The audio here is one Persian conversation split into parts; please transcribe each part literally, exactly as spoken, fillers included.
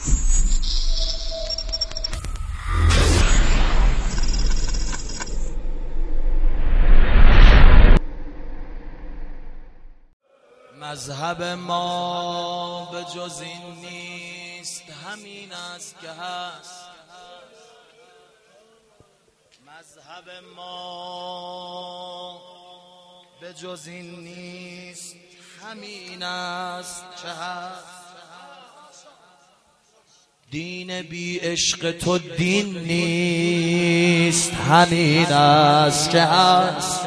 مذهب ما به جز این نیست، همین است که هست. مذهب ما به جز این نیست، همین است که هست. دین بی عشق تو دین نیست، همین است که هست.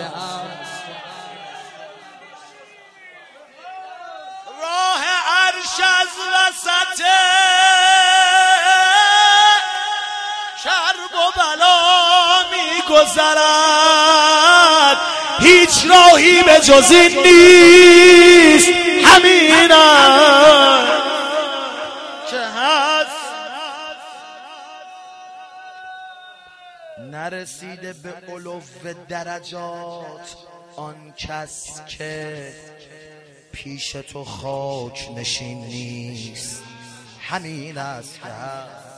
راه عرش از وسط شرب و بلا می گذرد، هیچ راهی به جز این نیست، همین است که هست. نرسیده به علو درجات آن کس که پیش تو خاک نشین نیست، همین است که هست.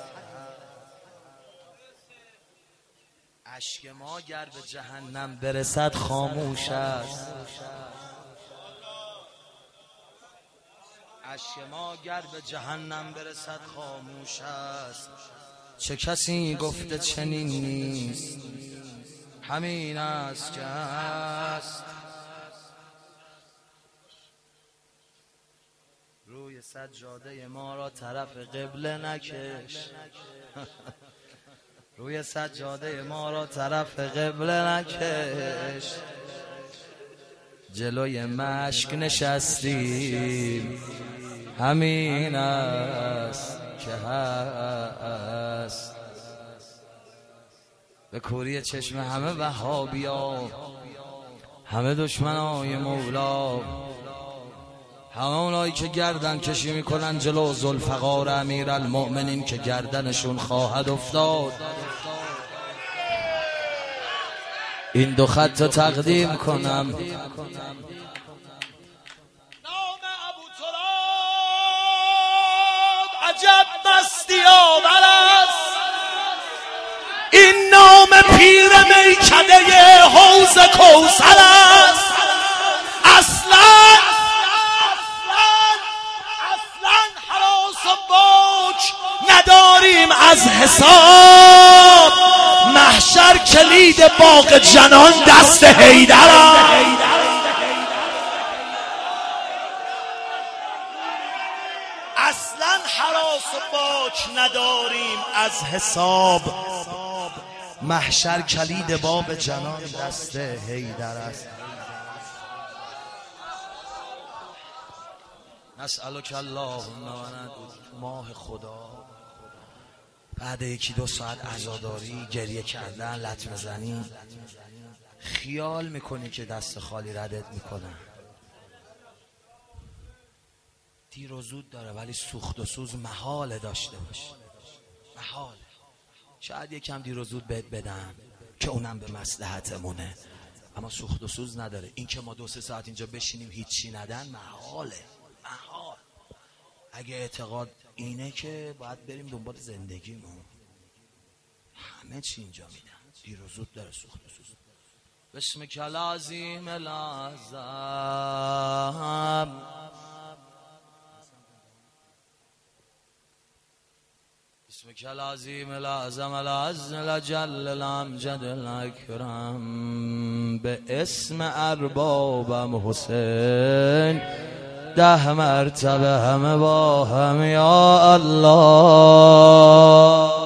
اشک ما گر به جهنم برسد خاموش است. اشک ما گر به جهنم برسد خاموش است. چه کسی گفته چنین نیست، همین است که هست. روی سجاده ما را طرف قبله نکش، روی سجاده ما را طرف قبله نکش. جلوی مشک نشستیم، همین است که هست. به کوری چشم همه وهابیا، همه دشمنای مولا، همه اونایی که گردن کشی میکنن جلو ذوالفقار امیرالمؤمنین که گردنشون خواهد افتاد. این دو خط تقدیم کنم. نام ابو تراب عجب مستی آور است، این نام پیر میکده حوض کوثر است. اصلا نداریم از حساب، محشر کلید باغ جنان دست حیدر است. اصلا هراس و باک نداریم از حساب، محشر کلید باغ جنان دست حیدر است. نسألک اللهم و ندعوک ماه خدا. بعد یکی دو ساعت عزاداری گریه کردن لطمه زنی، خیال میکنی که دست خالی ردت میکنن. دیر و زود داره ولی سوخت و سوز محاله داشته باش، محاله. شاید یکم دیر و زود بهت بدن که اونم به مصلحتمونه، اما سوخت و سوز نداره. این که ما دو سه ساعت اینجا بشینیم هیچی ندن محاله، محال. اگه اعتقاد اینه که باید بریم دنبال زندگیمون، همه چی اینجا میدن، دیر و زود داره سوخت و سوز. بسمک العظیم الاعظم، بسمک العظیم الاعظم العز الجل الامجد الاکرم، به اسم اربابم حسین ده مرتبه همه با هم یا الله.